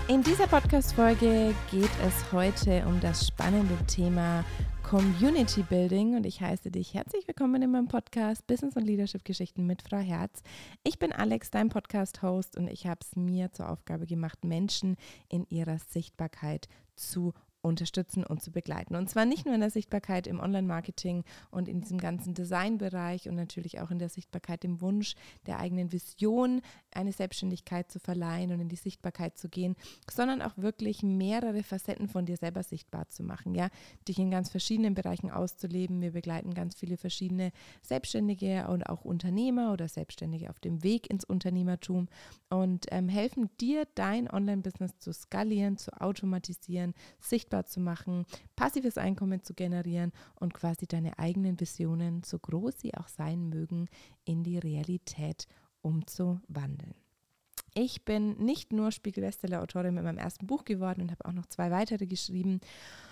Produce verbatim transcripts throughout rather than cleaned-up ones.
In dieser Podcast-Folge geht es heute um das spannende Thema Community Building und ich heiße dich herzlich willkommen in meinem Podcast Business- und Leadership-Geschichten mit Frau Herz. Ich bin Alex, dein Podcast-Host und ich habe es mir zur Aufgabe gemacht, Menschen in ihrer Sichtbarkeit zu unterstützen und zu begleiten. Und zwar nicht nur in der Sichtbarkeit im Online-Marketing und in diesem ganzen Designbereich und natürlich auch in der Sichtbarkeit, dem Wunsch der eigenen Vision, eine Selbstständigkeit zu verleihen und in die Sichtbarkeit zu gehen, sondern auch wirklich mehrere Facetten von dir selber sichtbar zu machen, ja, dich in ganz verschiedenen Bereichen auszuleben. Wir begleiten ganz viele verschiedene Selbstständige und auch Unternehmer oder Selbstständige auf dem Weg ins Unternehmertum und ähm, helfen dir, dein Online-Business zu skalieren, zu automatisieren, sichtbar zu machen, passives Einkommen zu generieren und quasi deine eigenen Visionen, so groß sie auch sein mögen, in die Realität umzuwandeln. Ich bin nicht nur Spiegel-Bestseller-Autorin mit meinem ersten Buch geworden und habe auch noch zwei weitere geschrieben.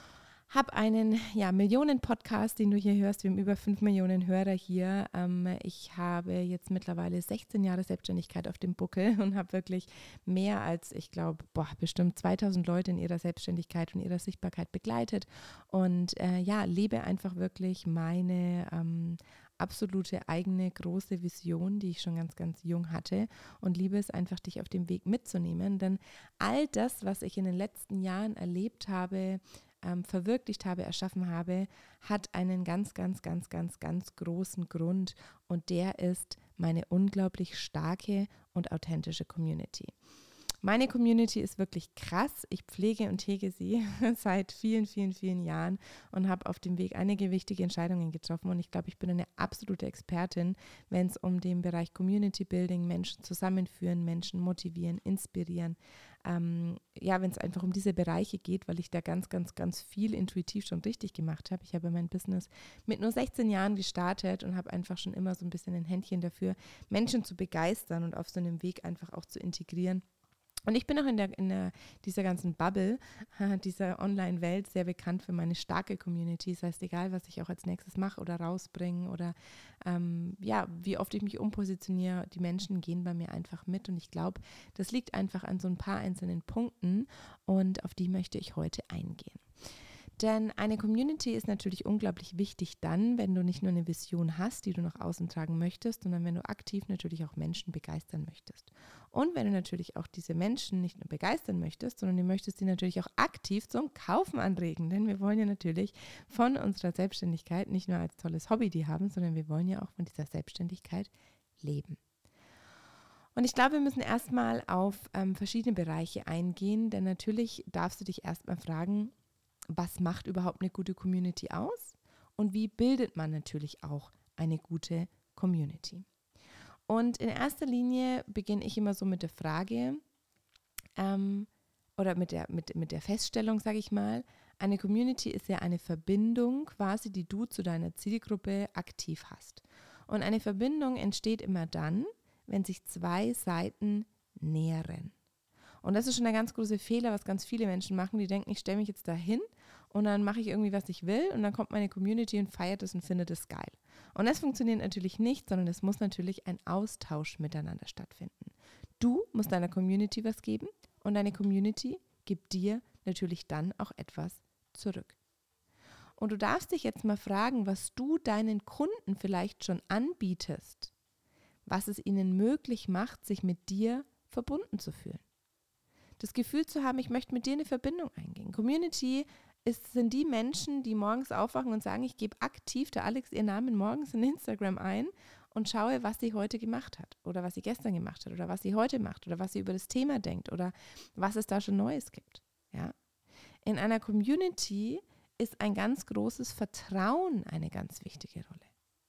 Habe einen ja, Millionen-Podcast, den du hier hörst. Wir haben über fünf Millionen Hörer hier. Ähm, ich habe jetzt mittlerweile sechzehn Jahre Selbstständigkeit auf dem Buckel und habe wirklich mehr als, ich glaube, bestimmt zweitausend Leute in ihrer Selbstständigkeit und ihrer Sichtbarkeit begleitet. Und äh, ja, lebe einfach wirklich meine ähm, absolute eigene große Vision, die ich schon ganz, ganz jung hatte und liebe es einfach, dich auf dem Weg mitzunehmen. Denn all das, was ich in den letzten Jahren erlebt habe, Ähm, verwirklicht habe, erschaffen habe, hat einen ganz, ganz, ganz, ganz, ganz großen Grund und der ist meine unglaublich starke und authentische Community. Meine Community ist wirklich krass. Ich pflege und hege sie seit vielen, vielen, vielen Jahren und habe auf dem Weg einige wichtige Entscheidungen getroffen. Und ich glaube, ich bin eine absolute Expertin, wenn es um den Bereich Community Building, Menschen zusammenführen, Menschen motivieren, inspirieren. Ähm, ja, wenn es einfach um diese Bereiche geht, weil ich da ganz, ganz, ganz viel intuitiv schon richtig gemacht habe. Ich habe mein Business mit nur sechzehn Jahren gestartet und habe einfach schon immer so ein bisschen ein Händchen dafür, Menschen zu begeistern und auf so einem Weg einfach auch zu integrieren. Und ich bin auch in, der, in der, dieser ganzen Bubble, dieser Online-Welt sehr bekannt für meine starke Community. Das heißt, egal, was ich auch als nächstes mache oder rausbringe oder ähm, ja, wie oft ich mich umpositioniere, die Menschen gehen bei mir einfach mit. Und ich glaube, das liegt einfach an so ein paar einzelnen Punkten und auf die möchte ich heute eingehen. Denn eine Community ist natürlich unglaublich wichtig dann, wenn du nicht nur eine Vision hast, die du nach außen tragen möchtest, sondern wenn du aktiv natürlich auch Menschen begeistern möchtest. Und wenn du natürlich auch diese Menschen nicht nur begeistern möchtest, sondern du möchtest sie natürlich auch aktiv zum Kaufen anregen. Denn wir wollen ja natürlich von unserer Selbstständigkeit nicht nur als tolles Hobby die haben, sondern wir wollen ja auch von dieser Selbstständigkeit leben. Und ich glaube, wir müssen erstmal auf ähm, verschiedene Bereiche eingehen, denn natürlich darfst du dich erstmal fragen, was macht überhaupt eine gute Community aus und wie bildet man natürlich auch eine gute Community. Und in erster Linie beginne ich immer so mit der Frage ähm, oder mit der, mit, mit der Feststellung, sage ich mal, eine Community ist ja eine Verbindung quasi, die du zu deiner Zielgruppe aktiv hast. Und eine Verbindung entsteht immer dann, wenn sich zwei Seiten nähren. Und das ist schon der ganz große Fehler, was ganz viele Menschen machen. Die denken, ich stelle mich jetzt da hin und dann mache ich irgendwie, was ich will und dann kommt meine Community und feiert es und findet es geil. Und das funktioniert natürlich nicht, sondern es muss natürlich ein Austausch miteinander stattfinden. Du musst deiner Community was geben und deine Community gibt dir natürlich dann auch etwas zurück. Und du darfst dich jetzt mal fragen, was du deinen Kunden vielleicht schon anbietest, was es ihnen möglich macht, sich mit dir verbunden zu fühlen. Das Gefühl zu haben, ich möchte mit dir eine Verbindung eingehen. Community ist, sind die Menschen, die morgens aufwachen und sagen, ich gebe aktiv der Alex ihren Namen morgens in Instagram ein und schaue, was sie heute gemacht hat oder was sie gestern gemacht hat oder was sie heute macht oder was sie über das Thema denkt oder was es da schon Neues gibt. Ja? In einer Community ist ein ganz großes Vertrauen eine ganz wichtige Rolle.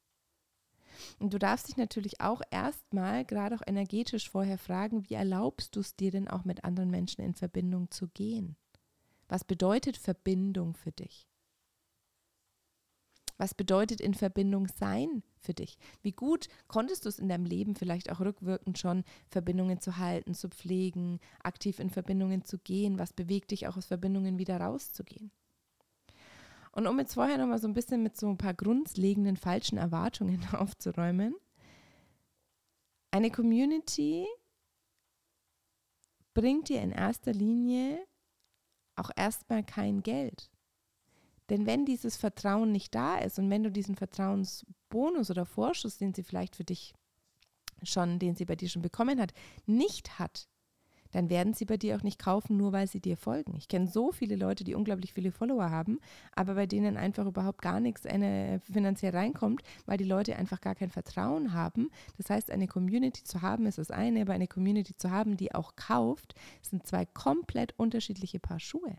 Und du darfst dich natürlich auch erstmal, gerade auch energetisch vorher fragen, wie erlaubst du es dir denn auch mit anderen Menschen in Verbindung zu gehen? Was bedeutet Verbindung für dich? Was bedeutet in Verbindung sein für dich? Wie gut konntest du es in deinem Leben vielleicht auch rückwirkend schon, Verbindungen zu halten, zu pflegen, aktiv in Verbindungen zu gehen? Was bewegt dich auch aus Verbindungen wieder rauszugehen? Und um jetzt vorher nochmal so ein bisschen mit so ein paar grundlegenden falschen Erwartungen aufzuräumen, eine Community bringt dir in erster Linie auch erstmal kein Geld. Denn wenn dieses Vertrauen nicht da ist und wenn du diesen Vertrauensbonus oder Vorschuss, den sie vielleicht für dich schon, den sie bei dir schon bekommen hat, nicht hat, dann werden sie bei dir auch nicht kaufen, nur weil sie dir folgen. Ich kenne so viele Leute, die unglaublich viele Follower haben, aber bei denen einfach überhaupt gar nichts eine, finanziell reinkommt, weil die Leute einfach gar kein Vertrauen haben. Das heißt, eine Community zu haben ist das eine, aber eine Community zu haben, die auch kauft, sind zwei komplett unterschiedliche Paar Schuhe.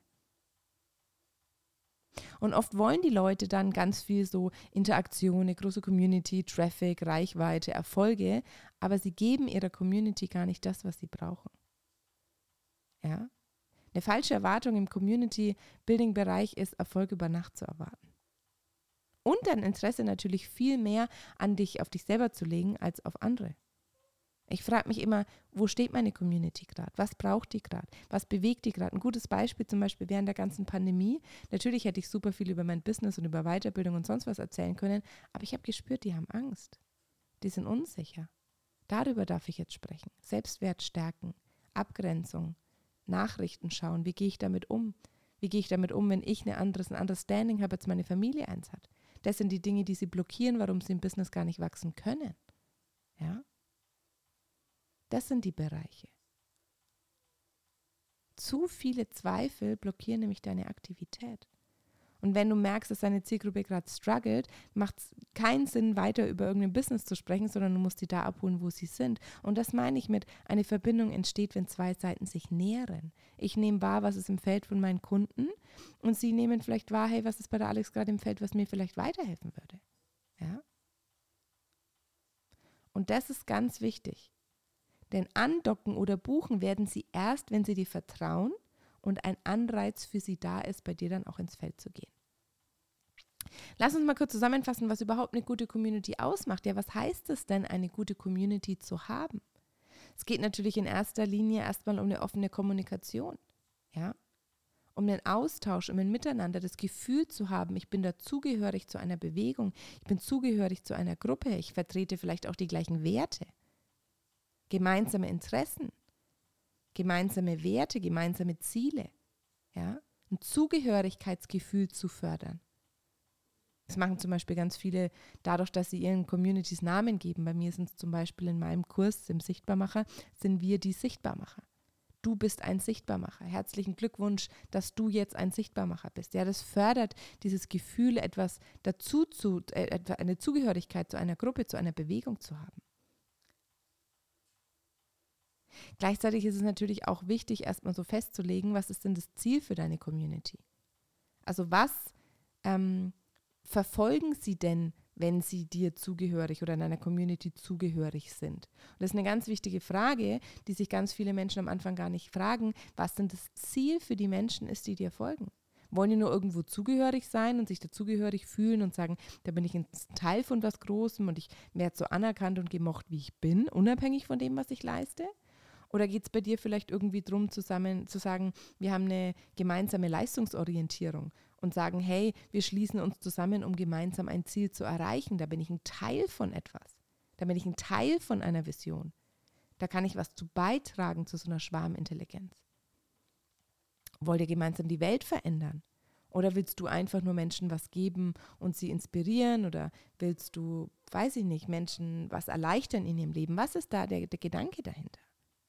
Und oft wollen die Leute dann ganz viel so Interaktion, eine große Community, Traffic, Reichweite, Erfolge, aber sie geben ihrer Community gar nicht das, was sie brauchen. Ja? Eine falsche Erwartung im Community-Building-Bereich ist, Erfolg über Nacht zu erwarten. Und dein Interesse natürlich viel mehr an dich, auf dich selber zu legen, als auf andere. Ich frage mich immer, wo steht meine Community gerade? Was braucht die gerade? Was bewegt die gerade? Ein gutes Beispiel zum Beispiel während der ganzen Pandemie. Natürlich hätte ich super viel über mein Business und über Weiterbildung und sonst was erzählen können, aber ich habe gespürt, die haben Angst. Die sind unsicher. Darüber darf ich jetzt sprechen. Selbstwert stärken, Abgrenzung, Nachrichten schauen. Wie gehe ich damit um? Wie gehe ich damit um, wenn ich eine anderes, ein anderes Standing habe, als meine Familie eins hat? Das sind die Dinge, die sie blockieren, warum sie im Business gar nicht wachsen können. Ja? Das sind die Bereiche. Zu viele Zweifel blockieren nämlich deine Aktivität. Und wenn du merkst, dass deine Zielgruppe gerade struggelt, macht es keinen Sinn, weiter über irgendein Business zu sprechen, sondern du musst sie da abholen, wo sie sind. Und das meine ich mit, eine Verbindung entsteht, wenn zwei Seiten sich nähren. Ich nehme wahr, was ist im Feld von meinen Kunden und sie nehmen vielleicht wahr, hey, was ist bei der Alex gerade im Feld, was mir vielleicht weiterhelfen würde. Ja? Und das ist ganz wichtig. Denn andocken oder buchen werden sie erst, wenn sie dir vertrauen und ein Anreiz für sie da ist, bei dir dann auch ins Feld zu gehen. Lass uns mal kurz zusammenfassen, was überhaupt eine gute Community ausmacht. Ja, was heißt es denn, eine gute Community zu haben? Es geht natürlich in erster Linie erstmal um eine offene Kommunikation, ja, um den Austausch, um ein Miteinander, das Gefühl zu haben, ich bin dazugehörig zu einer Bewegung, ich bin zugehörig zu einer Gruppe, ich vertrete vielleicht auch die gleichen Werte. Gemeinsame Interessen, gemeinsame Werte, gemeinsame Ziele, ja, ein Zugehörigkeitsgefühl zu fördern. Das machen zum Beispiel ganz viele dadurch, dass sie ihren Communities Namen geben. Bei mir sind es zum Beispiel in meinem Kurs, im Sichtbarmacher, sind wir die Sichtbarmacher. Du bist ein Sichtbarmacher. Herzlichen Glückwunsch, dass du jetzt ein Sichtbarmacher bist. Ja, das fördert dieses Gefühl, etwas dazu zu, äh, eine Zugehörigkeit zu einer Gruppe, zu einer Bewegung zu haben. Gleichzeitig ist es natürlich auch wichtig, erstmal so festzulegen, was ist denn das Ziel für deine Community? Also was ähm, verfolgen sie denn, wenn sie dir zugehörig oder in einer Community zugehörig sind? Und das ist eine ganz wichtige Frage, die sich ganz viele Menschen am Anfang gar nicht fragen, was denn das Ziel für die Menschen ist, die dir folgen. Wollen die nur irgendwo zugehörig sein und sich dazugehörig fühlen und sagen, da bin ich ein Teil von was Großem und ich werde so anerkannt und gemocht, wie ich bin, unabhängig von dem, was ich leiste? Oder geht es bei dir vielleicht irgendwie darum, zusammen zu sagen, wir haben eine gemeinsame Leistungsorientierung und sagen, hey, wir schließen uns zusammen, um gemeinsam ein Ziel zu erreichen. Da bin ich ein Teil von etwas. Da bin ich ein Teil von einer Vision. Da kann ich was zu beitragen zu so einer Schwarmintelligenz. Wollt ihr gemeinsam die Welt verändern? Oder willst du einfach nur Menschen was geben und sie inspirieren? Oder willst du, weiß ich nicht, Menschen was erleichtern in ihrem Leben? Was ist da der, der Gedanke dahinter?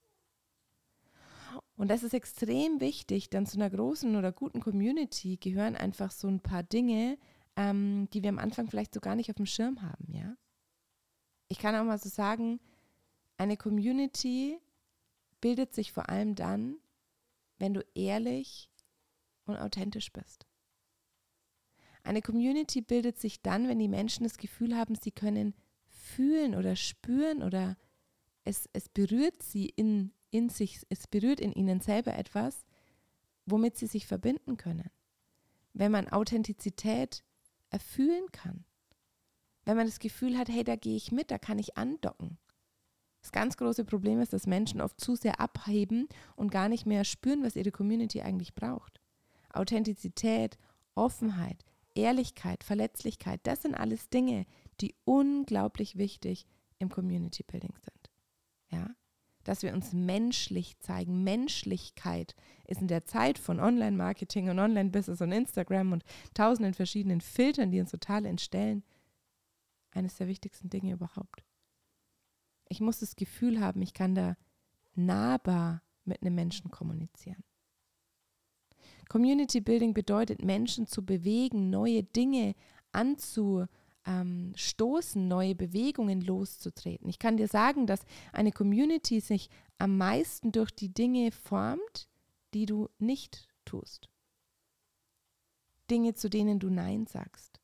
Und das ist extrem wichtig, denn zu einer großen oder guten Community gehören einfach so ein paar Dinge, ähm, die wir am Anfang vielleicht so gar nicht auf dem Schirm haben, ja. Ich kann auch mal so sagen, eine Community bildet sich vor allem dann, wenn du ehrlich und authentisch bist. Eine Community bildet sich dann, wenn die Menschen das Gefühl haben, sie können fühlen oder spüren oder es, es berührt sie in, in sich, es berührt in ihnen selber etwas, womit sie sich verbinden können. Wenn man Authentizität erfühlen kann. Wenn man das Gefühl hat, hey, da gehe ich mit, da kann ich andocken. Das ganz große Problem ist, dass Menschen oft zu sehr abheben und gar nicht mehr spüren, was ihre Community eigentlich braucht. Authentizität, Offenheit, Ehrlichkeit, Verletzlichkeit, das sind alles Dinge, die unglaublich wichtig im Community Building sind. Ja? dass wir uns menschlich zeigen. Menschlichkeit ist in der Zeit von Online-Marketing und Online-Business und Instagram und tausenden verschiedenen Filtern, die uns total entstellen, eines der wichtigsten Dinge überhaupt. Ich muss das Gefühl haben, ich kann da nahbar mit einem Menschen kommunizieren. Community Building bedeutet, Menschen zu bewegen, neue Dinge anzustoßen, neue Bewegungen loszutreten. Ich kann dir sagen, dass eine Community sich am meisten durch die Dinge formt, die du nicht tust. Dinge, zu denen du Nein sagst.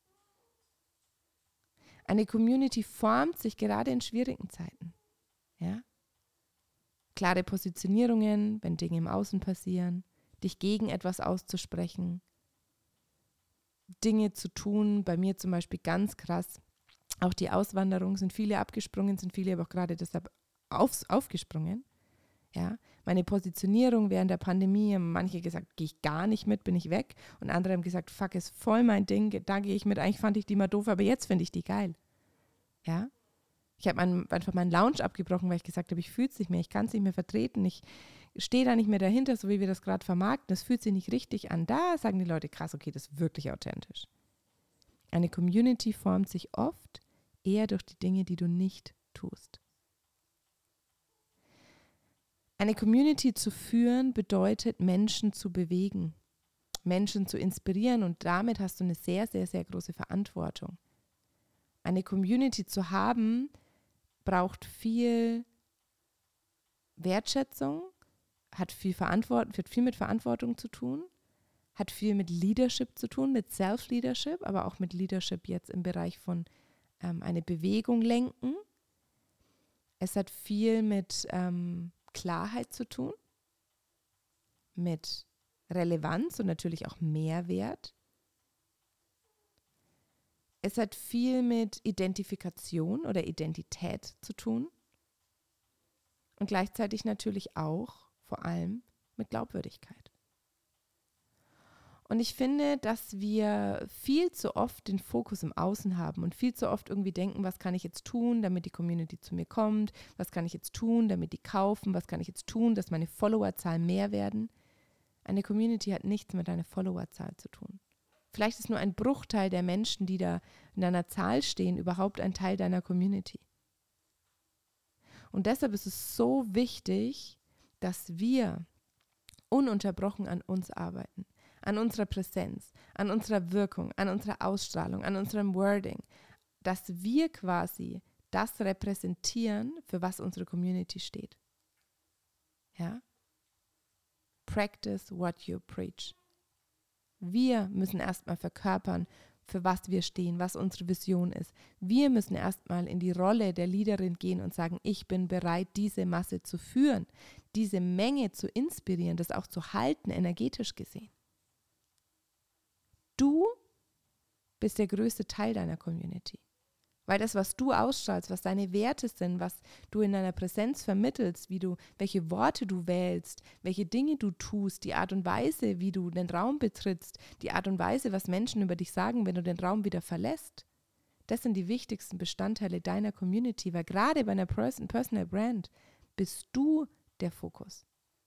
Eine Community formt sich gerade in schwierigen Zeiten. Ja? Klare Positionierungen, wenn Dinge im Außen passieren, dich gegen etwas auszusprechen, Dinge zu tun, bei mir zum Beispiel ganz krass, auch die Auswanderung, sind viele abgesprungen, sind viele aber auch gerade deshalb auf, aufgesprungen. Ja? Meine Positionierung während der Pandemie, haben manche gesagt, gehe ich gar nicht mit, bin ich weg, und andere haben gesagt, fuck, ist voll mein Ding, da gehe ich mit, eigentlich fand ich die mal doof, aber jetzt finde ich die geil. Ja? Ich habe mein, einfach meinen Lounge abgebrochen, weil ich gesagt habe, ich fühle es nicht mehr, ich kann es nicht mehr vertreten, ich stehe da nicht mehr dahinter, so wie wir das gerade vermarkten, das fühlt sich nicht richtig an. Da sagen die Leute, krass, okay, das ist wirklich authentisch. Eine Community formt sich oft eher durch die Dinge, die du nicht tust. Eine Community zu führen bedeutet, Menschen zu bewegen, Menschen zu inspirieren, und damit hast du eine sehr, sehr, sehr große Verantwortung. Eine Community zu haben, braucht viel Wertschätzung, hat viel Verantwortung, hat viel mit Verantwortung zu tun, hat viel mit Leadership zu tun, mit Self-Leadership, aber auch mit Leadership jetzt im Bereich von ähm, eine Bewegung lenken. Es hat viel mit ähm, Klarheit zu tun, mit Relevanz und natürlich auch Mehrwert. Es hat viel mit Identifikation oder Identität zu tun und gleichzeitig natürlich auch vor allem mit Glaubwürdigkeit. Und ich finde, dass wir viel zu oft den Fokus im Außen haben und viel zu oft irgendwie denken, was kann ich jetzt tun, damit die Community zu mir kommt, was kann ich jetzt tun, damit die kaufen, was kann ich jetzt tun, dass meine Followerzahl mehr werden. Eine Community hat nichts mit deiner Followerzahl zu tun. Vielleicht ist nur ein Bruchteil der Menschen, die da in deiner Zahl stehen, überhaupt ein Teil deiner Community. Und deshalb ist es so wichtig, dass wir ununterbrochen an uns arbeiten, an unserer Präsenz, an unserer Wirkung, an unserer Ausstrahlung, an unserem Wording, dass wir quasi das repräsentieren, für was unsere Community steht. Ja? Practice what you preach. Wir müssen erstmal verkörpern, für was wir stehen, was unsere Vision ist. Wir müssen erstmal in die Rolle der Leaderin gehen und sagen, ich bin bereit, diese Masse zu führen, diese Menge zu inspirieren, das auch zu halten, energetisch gesehen. Du bist der größte Teil deiner Community. Weil das, was du ausstrahlst, was deine Werte sind, was du in deiner Präsenz vermittelst, wie du, welche Worte du wählst, welche Dinge du tust, die Art und Weise, wie du den Raum betrittst, die Art und Weise, was Menschen über dich sagen, wenn du den Raum wieder verlässt, das sind die wichtigsten Bestandteile deiner Community, weil gerade bei einer Person, Personal Brand bist du der Fokus.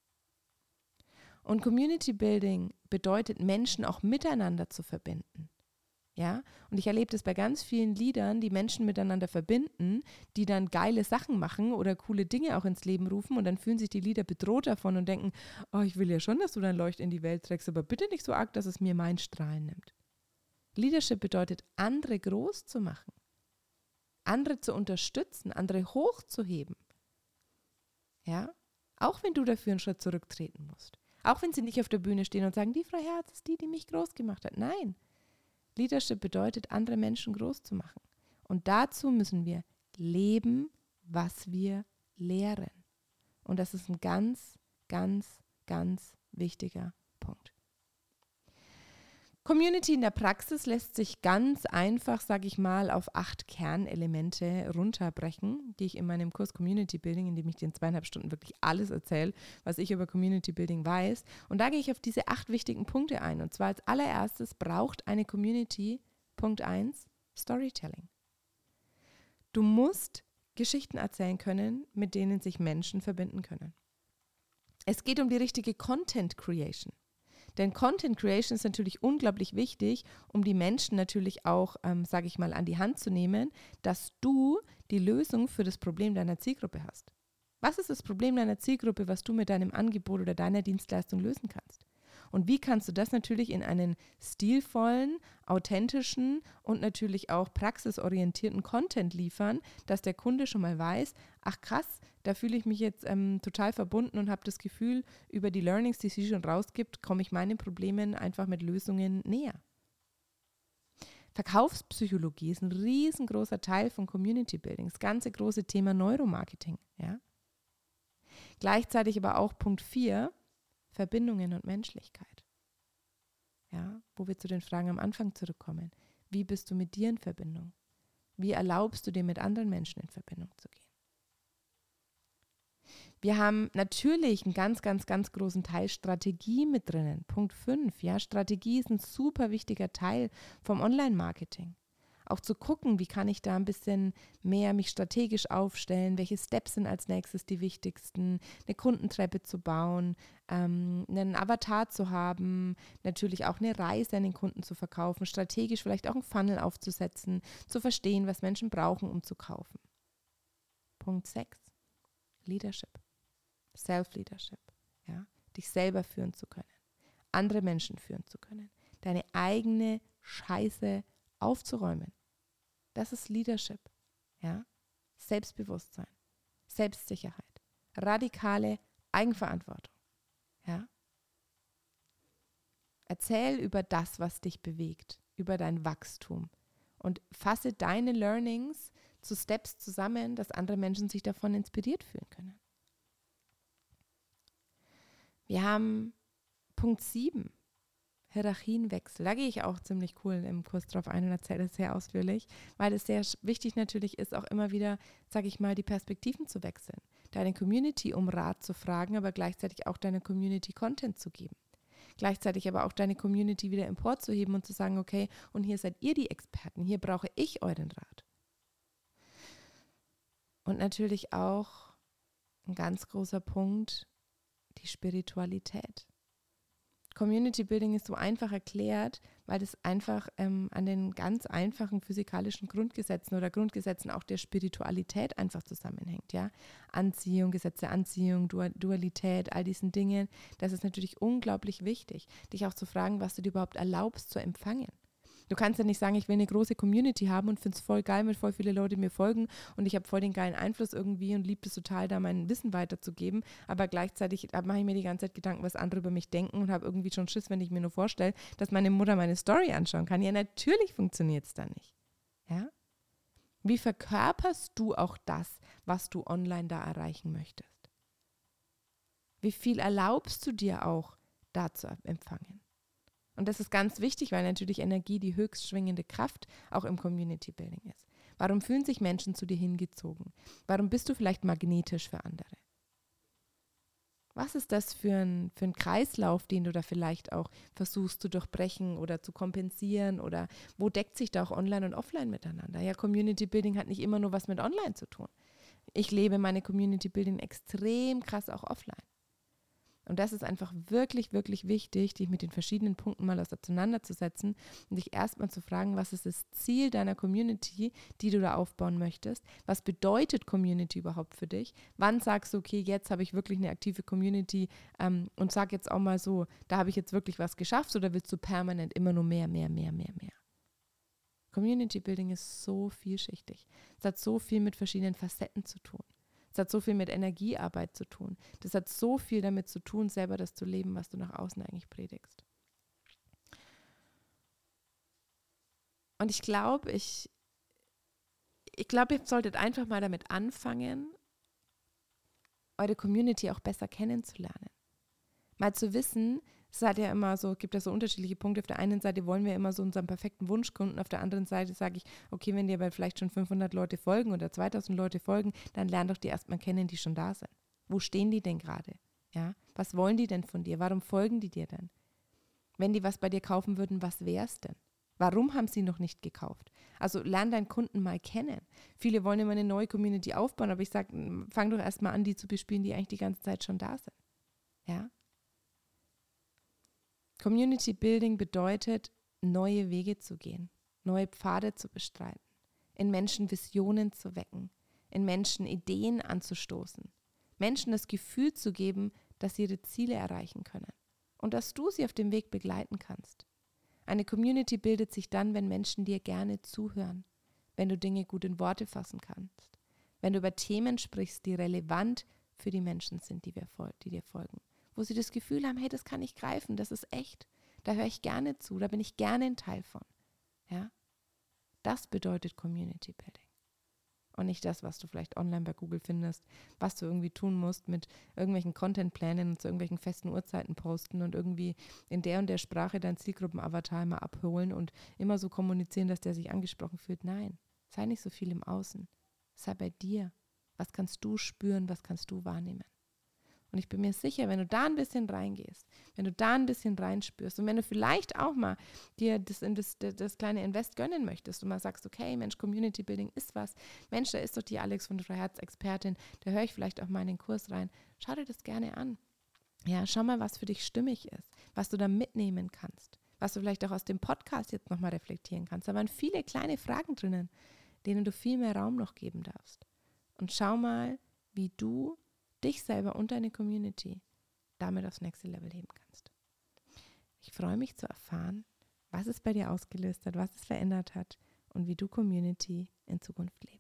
Und Community Building bedeutet, Menschen auch miteinander zu verbinden. Ja, und ich erlebe das bei ganz vielen Leadern, die Menschen miteinander verbinden, die dann geile Sachen machen oder coole Dinge auch ins Leben rufen, und dann fühlen sich die Leader bedroht davon und denken, oh, ich will ja schon, dass du dein Leucht in die Welt trägst, aber bitte nicht so arg, dass es mir mein Strahlen nimmt. Leadership bedeutet, andere groß zu machen, andere zu unterstützen, andere hochzuheben. Ja, auch wenn du dafür einen Schritt zurücktreten musst. Auch wenn sie nicht auf der Bühne stehen und sagen, die Frau Herz ist die, die mich groß gemacht hat. Nein. Leadership bedeutet, andere Menschen groß zu machen. Und dazu müssen wir leben, was wir lehren. Und das ist ein ganz, ganz, ganz wichtiger Punkt. Community in der Praxis lässt sich ganz einfach, sage ich mal, auf acht Kernelemente runterbrechen, die ich in meinem Kurs Community Building, in dem ich dir in zweieinhalb Stunden wirklich alles erzähle, was ich über Community Building weiß. Und da gehe ich auf diese acht wichtigen Punkte ein. Und zwar als allererstes braucht eine Community, Punkt eins, Storytelling. Du musst Geschichten erzählen können, mit denen sich Menschen verbinden können. Es geht um die richtige Content Creation. Denn Content Creation ist natürlich unglaublich wichtig, um die Menschen natürlich auch, ähm, sage ich mal, an die Hand zu nehmen, dass du die Lösung für das Problem deiner Zielgruppe hast. Was ist das Problem deiner Zielgruppe, was du mit deinem Angebot oder deiner Dienstleistung lösen kannst? Und wie kannst du das natürlich in einen stilvollen, authentischen und natürlich auch praxisorientierten Content liefern, dass der Kunde schon mal weiß, ach krass, da fühle ich mich jetzt ähm, total verbunden und habe das Gefühl, über die Learnings, die sie schon rausgibt, komme ich meinen Problemen einfach mit Lösungen näher. Verkaufspsychologie ist ein riesengroßer Teil von Community Building, das ganze große Thema Neuromarketing. Ja? Gleichzeitig aber auch Punkt vier, Verbindungen und Menschlichkeit. Ja, wo wir zu den Fragen am Anfang zurückkommen. Wie bist du mit dir in Verbindung? Wie erlaubst du dir, mit anderen Menschen in Verbindung zu gehen? Wir haben natürlich einen ganz, ganz, ganz großen Teil Strategie mit drinnen. Punkt fünf, ja, Strategie ist ein super wichtiger Teil vom Online-Marketing. Auch zu gucken, wie kann ich da ein bisschen mehr mich strategisch aufstellen, welche Steps sind als nächstes die wichtigsten, eine Kundentreppe zu bauen, ähm, einen Avatar zu haben, natürlich auch eine Reise an den Kunden zu verkaufen, strategisch vielleicht auch einen Funnel aufzusetzen, zu verstehen, was Menschen brauchen, um zu kaufen. Punkt sechs, Leadership, Self-Leadership, ja, dich selber führen zu können, andere Menschen führen zu können, deine eigene Scheiße aufzuräumen. Das ist Leadership, ja? Selbstbewusstsein, Selbstsicherheit, radikale Eigenverantwortung. Ja? Erzähl über das, was dich bewegt, über dein Wachstum und fasse deine Learnings zu Steps zusammen, dass andere Menschen sich davon inspiriert fühlen können. Wir haben Punkt sieben. Hierarchienwechsel, da gehe ich auch ziemlich cool im Kurs drauf ein und erzähle das sehr ausführlich, weil es sehr wichtig natürlich ist, auch immer wieder, sage ich mal, die Perspektiven zu wechseln. Deine Community um Rat zu fragen, aber gleichzeitig auch deiner Community Content zu geben. Gleichzeitig aber auch deine Community wieder emporzuheben und zu sagen, okay, und hier seid ihr die Experten, hier brauche ich euren Rat. Und natürlich auch ein ganz großer Punkt, die Spiritualität. Community Building ist so einfach erklärt, weil das einfach ähm, an den ganz einfachen physikalischen Grundgesetzen oder Grundgesetzen auch der Spiritualität einfach zusammenhängt. Ja? Anziehung, Gesetze der Anziehung, Dualität, all diesen Dingen. Das ist natürlich unglaublich wichtig, dich auch zu fragen, was du dir überhaupt erlaubst zu empfangen. Du kannst ja nicht sagen, ich will eine große Community haben und finde es voll geil, wenn voll viele Leute mir folgen und ich habe voll den geilen Einfluss irgendwie und liebe es total, da mein Wissen weiterzugeben, aber gleichzeitig mache ich mir die ganze Zeit Gedanken, was andere über mich denken und habe irgendwie schon Schiss, wenn ich mir nur vorstelle, dass meine Mutter meine Story anschauen kann. Ja, natürlich funktioniert es dann nicht. Ja? Wie verkörperst du auch das, was du online da erreichen möchtest? Wie viel erlaubst du dir auch, da zu empfangen? Und das ist ganz wichtig, weil natürlich Energie die höchst schwingende Kraft auch im Community Building ist. Warum fühlen sich Menschen zu dir hingezogen? Warum bist du vielleicht magnetisch für andere? Was ist das für ein, für ein Kreislauf, den du da vielleicht auch versuchst zu durchbrechen oder zu kompensieren? Oder wo deckt sich da auch Online und Offline miteinander? Ja, Community Building hat nicht immer nur was mit Online zu tun. Ich lebe meine Community Building extrem krass auch offline. Und das ist einfach wirklich, wirklich wichtig, dich mit den verschiedenen Punkten mal auseinanderzusetzen und dich erstmal zu fragen, was ist das Ziel deiner Community, die du da aufbauen möchtest? Was bedeutet Community überhaupt für dich? Wann sagst du, okay, jetzt habe ich wirklich eine aktive Community ähm, und sag jetzt auch mal so, da habe ich jetzt wirklich was geschafft, oder willst du permanent immer nur mehr, mehr, mehr, mehr, mehr? Community Building ist so vielschichtig. Es hat so viel mit verschiedenen Facetten zu tun. Es hat so viel mit Energiearbeit zu tun. Das hat so viel damit zu tun, selber das zu leben, was du nach außen eigentlich predigst. Und ich glaube, ich, ich glaube, ihr solltet einfach mal damit anfangen, eure Community auch besser kennenzulernen. Mal zu wissen, es hat ja immer so, gibt ja so unterschiedliche Punkte. Auf der einen Seite wollen wir immer so unseren perfekten Wunschkunden, auf der anderen Seite sage ich, okay, wenn dir aber vielleicht schon fünfhundert Leute folgen oder zweitausend Leute folgen, dann lern doch die erstmal kennen, die schon da sind. Wo stehen die denn gerade? Ja? Was wollen die denn von dir? Warum folgen die dir denn? Wenn die was bei dir kaufen würden, was wär's denn? Warum haben sie noch nicht gekauft? Also lern deinen Kunden mal kennen. Viele wollen immer eine neue Community aufbauen, aber ich sage, fang doch erstmal an, die zu bespielen, die eigentlich die ganze Zeit schon da sind. Ja? Community Building bedeutet, neue Wege zu gehen, neue Pfade zu bestreiten, in Menschen Visionen zu wecken, in Menschen Ideen anzustoßen, Menschen das Gefühl zu geben, dass sie ihre Ziele erreichen können und dass du sie auf dem Weg begleiten kannst. Eine Community bildet sich dann, wenn Menschen dir gerne zuhören, wenn du Dinge gut in Worte fassen kannst, wenn du über Themen sprichst, die relevant für die Menschen sind, die, wir, die dir folgen, wo sie das Gefühl haben, hey, das kann ich greifen, das ist echt, da höre ich gerne zu, da bin ich gerne ein Teil von. Ja? Das bedeutet Community Building. Und nicht das, was du vielleicht online bei Google findest, was du irgendwie tun musst mit irgendwelchen Contentplänen und zu irgendwelchen festen Uhrzeiten posten und irgendwie in der und der Sprache dein Zielgruppenavatar immer abholen und immer so kommunizieren, dass der sich angesprochen fühlt. Nein, sei nicht so viel im Außen. Sei bei dir. Was kannst du spüren, was kannst du wahrnehmen? Und ich bin mir sicher, wenn du da ein bisschen reingehst, wenn du da ein bisschen reinspürst und wenn du vielleicht auch mal dir das, das, das kleine Invest gönnen möchtest und mal sagst, okay, Mensch, Community Building ist was. Mensch, da ist doch die Alex von der Frau-Herz-Expertin, da höre ich vielleicht auch mal in den Kurs rein. Schau dir das gerne an. Ja, schau mal, was für dich stimmig ist, was du da mitnehmen kannst, was du vielleicht auch aus dem Podcast jetzt nochmal reflektieren kannst. Da waren viele kleine Fragen drinnen, denen du viel mehr Raum noch geben darfst. Und schau mal, wie du dich selber und deine Community damit aufs nächste Level heben kannst. Ich freue mich zu erfahren, was es bei dir ausgelöst hat, was es verändert hat und wie du Community in Zukunft lebst.